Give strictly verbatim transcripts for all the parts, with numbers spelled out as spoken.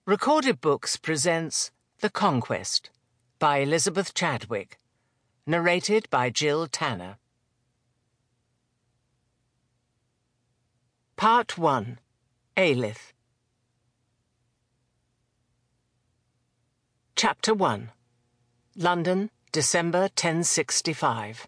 Recorded Books presents The Conquest by Elizabeth Chadwick, narrated by Jill Tanner. Part one. Eilith. Chapter one. London, December ten sixty-five.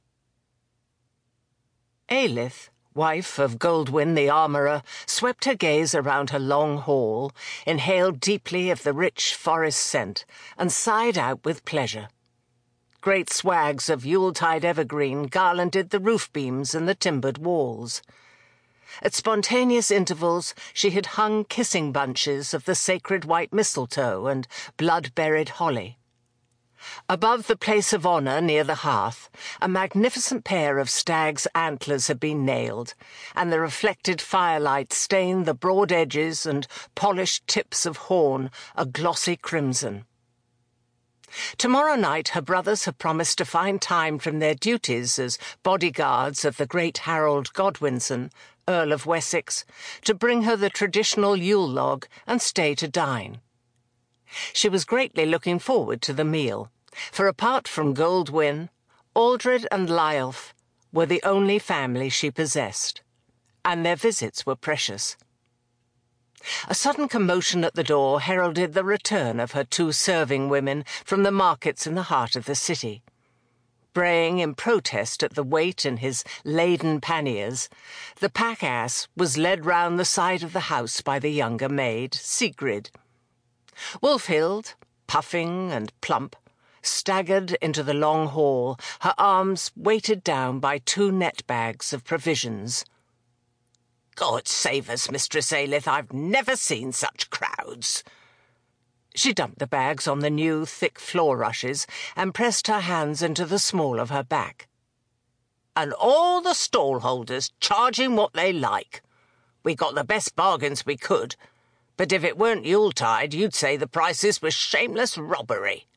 Eilith, wife of Goldwyn the armourer, swept her gaze around her long hall, inhaled deeply of the rich forest scent, and sighed out with pleasure. Great swags of Yuletide evergreen garlanded the roof beams and the timbered walls. At spontaneous intervals she had hung kissing bunches of the sacred white mistletoe and blood-buried holly. Above the place of honour near the hearth, a magnificent pair of stag's antlers had been nailed, and the reflected firelight stained the broad edges and polished tips of horn a glossy crimson. Tomorrow night her brothers had promised to find time from their duties as bodyguards of the great Harold Godwinson, Earl of Wessex, to bring her the traditional Yule log and stay to dine. She was greatly looking forward to the meal, for apart from Goldwyn, Aldred and Lyulph were the only family she possessed, and their visits were precious. A sudden commotion at the door heralded the return of her two serving women from the markets in the heart of the city. Braying in protest at the weight in his laden panniers, the pack-ass was led round the side of the house by the younger maid, Sigrid. Wulfhild, puffing and plump, staggered into the long hall, her arms weighted down by two net bags of provisions. "God save us, Mistress Eilith, I've never seen such crowds." She dumped the bags on the new, thick floor rushes and pressed her hands into the small of her back. "And all the stall-holders charging what they like. We got the best bargains we could, but if it weren't Yuletide, you'd say the prices were shameless robbery."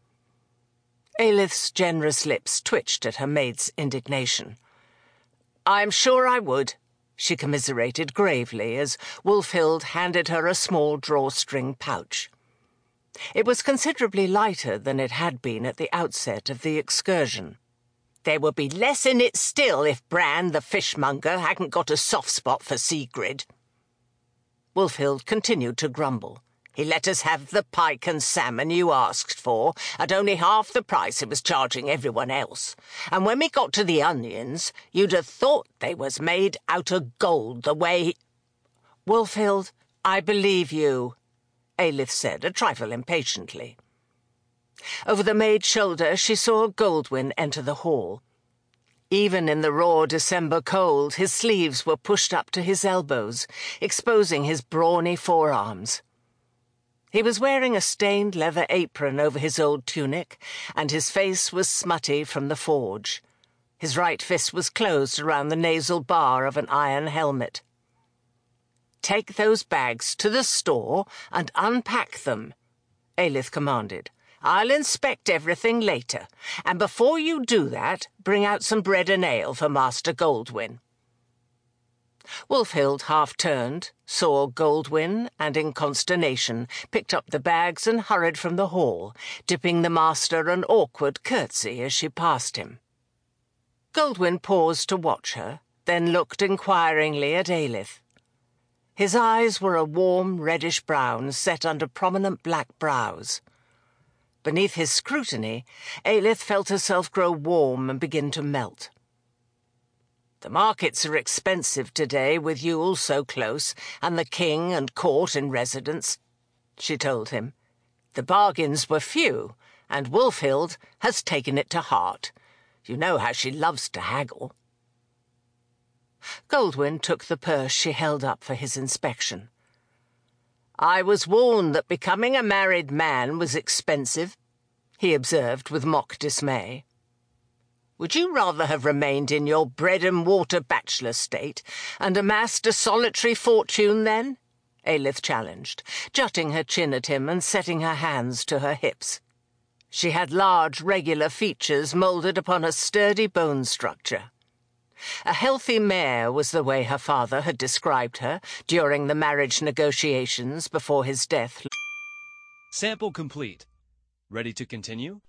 Eilith's generous lips twitched at her maid's indignation. "I'm sure I would," she commiserated gravely as Wulfhild handed her a small drawstring pouch. It was considerably lighter than it had been at the outset of the excursion. "There would be less in it still if Bran, the fishmonger, hadn't got a soft spot for Sigrid." Wulfhild continued to grumble. "He let us have the pike and salmon you asked for at only half the price it was charging everyone else. And when we got to the onions, you'd have thought they was made out of gold the way he—" "Wulfhild, I believe you," Eilith said, a trifle impatiently. Over the maid's shoulder she saw Goldwyn enter the hall. Even in the raw December cold, his sleeves were pushed up to his elbows, exposing his brawny forearms. He was wearing a stained leather apron over his old tunic, and his face was smutty from the forge. His right fist was closed around the nasal bar of an iron helmet. "Take those bags to the store and unpack them," Eilith commanded. "I'll inspect everything later, and before you do that, bring out some bread and ale for Master Goldwyn." Wulfhild half-turned, saw Goldwyn, and in consternation picked up the bags and hurried from the hall, dipping the master an awkward curtsy as she passed him. Goldwyn paused to watch her, then looked inquiringly at Eilith. His eyes were a warm reddish-brown set under prominent black brows. Beneath his scrutiny, Eilith felt herself grow warm and begin to melt. "The markets are expensive today, with Yule so close, and the king and court in residence," she told him. "The bargains were few, and Wulfhild has taken it to heart. You know how she loves to haggle." Goldwyn took the purse she held up for his inspection. "I was warned that becoming a married man was expensive," he observed with mock dismay. "Would you rather have remained in your bread-and-water bachelor state and amassed a solitary fortune then?" Eilith challenged, jutting her chin at him and setting her hands to her hips. She had large, regular features moulded upon a sturdy bone structure. A healthy mare was the way her father had described her during the marriage negotiations before his death. Sample complete. Ready to continue?